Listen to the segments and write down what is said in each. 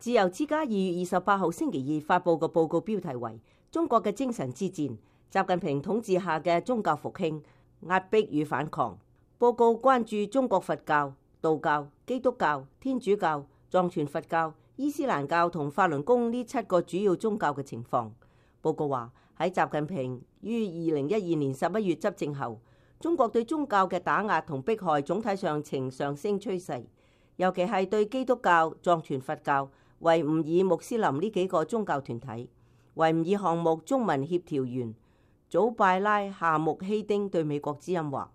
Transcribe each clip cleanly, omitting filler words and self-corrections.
自由之家2月28號星期二發布嘅報告標題為《中國嘅精神之戰：習近平統治下嘅宗教復興、壓迫與反抗》。報告關注中國佛教、道教、基督教、天主教、藏傳佛教、伊斯蘭教同法輪功呢7個主要宗教嘅情況。報告話喺習近平於2012年11月執政後，中國對宗教嘅打壓同迫害總體上呈上升趨勢，尤其係對基督教、藏傳佛教、維吾爾穆斯林呢幾個宗教團體。維吾爾項目中文協調員祖拜拉夏木希丁對美國之音話：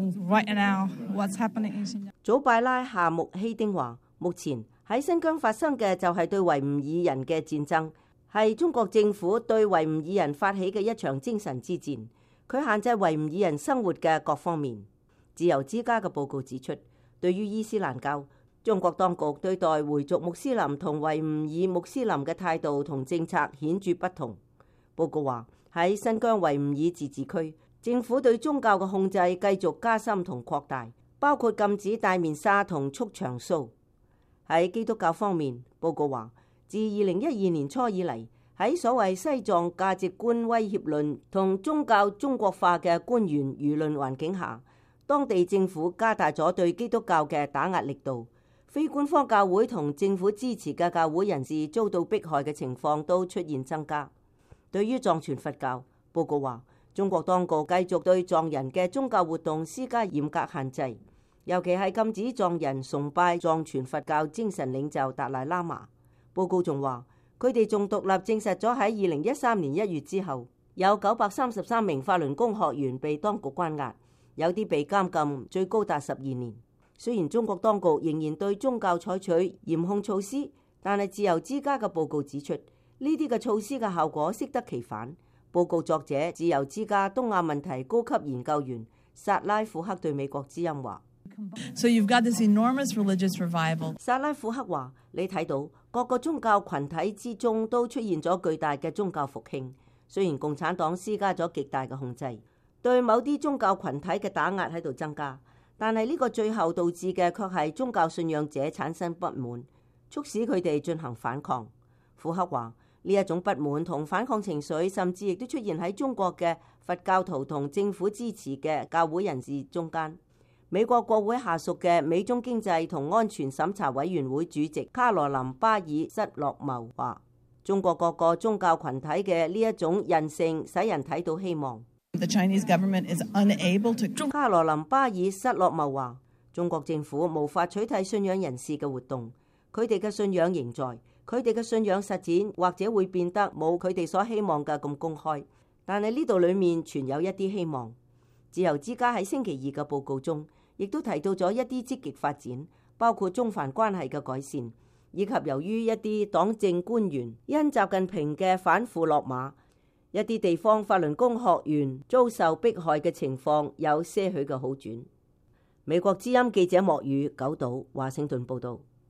祖拜拉夏木希丁話，目前喺新疆發生嘅就係對維吾爾人嘅戰爭，係中國政府對維吾爾人發起嘅一場精神之戰。佢限制維吾爾人生活嘅各方面。自由之家嘅報告指出，對於伊斯蘭教，中國當局對待回族穆斯林同維吾爾穆斯林嘅態度同政策顯著不同。報告話喺新疆維吾爾自治區，政府對宗教嘅控制繼續加深同擴大，包括禁止戴面紗同束長鬚。喺基督教方面，報告話自2012年初以嚟，喺所謂西藏價值觀威脅論同宗教中國化嘅官員輿論環境下，當地政府加大咗對基督教嘅打壓力度。非官方教會同政府支持嘅教會人士遭到迫害嘅情況都出現增加。對於藏傳佛教，報告話中國當局繼續對藏人嘅宗教活動施加嚴格限制，尤其係禁止藏人崇拜藏傳佛教精神領袖達賴喇嘛。報告仲話佢哋仲獨立證實咗喺2013年1月之後，有933名法輪功學員被當局關押，有啲被監禁最高達12年。雖然中國當局仍然對宗教採取嚴控措施，但係自由之家嘅報告指出，呢啲嘅措施嘅效果適得其反。報告作者自由之家東亞問題高級研究員薩拉庫克對美國之音話 ：So you've got this enormous religious revival. 薩拉庫克話：你睇到各個宗教群體之中都出現咗巨大嘅宗教復興。雖然共產黨施加咗極大嘅控制，對某啲宗教群體嘅打壓喺度增加。但係呢個最後導致嘅卻係宗教信仰者產生不滿，促使佢哋進行反抗。庫克話呢一種不滿同反抗情緒，甚至亦都出現喺中國嘅佛教徒同政府支持嘅教會人士中間。美國國會下屬嘅美中經濟同安全審查委員會主席卡羅琳巴爾塞洛茂話：中國各個宗教群體嘅呢一種韌性，使人睇到希望。 The Chinese government is unable to... 卡羅琳巴爾塞洛茂話：中國政府無法取締信仰人士嘅活動，佢哋嘅信仰仍在，佢哋嘅信仰實踐或者會變得冇佢哋所希望嘅咁公開，但係呢度裡面存有一啲希望。自由之家喺星期二嘅報告中，亦都提到咗一啲積極發展，包括中梵關係嘅改善，以及由於一啲黨政官員因習近平嘅反腐落馬，一啲地方法輪功學員遭受迫害嘅情況有些許嘅好轉。美國之音記者莫宇九島華盛頓報道。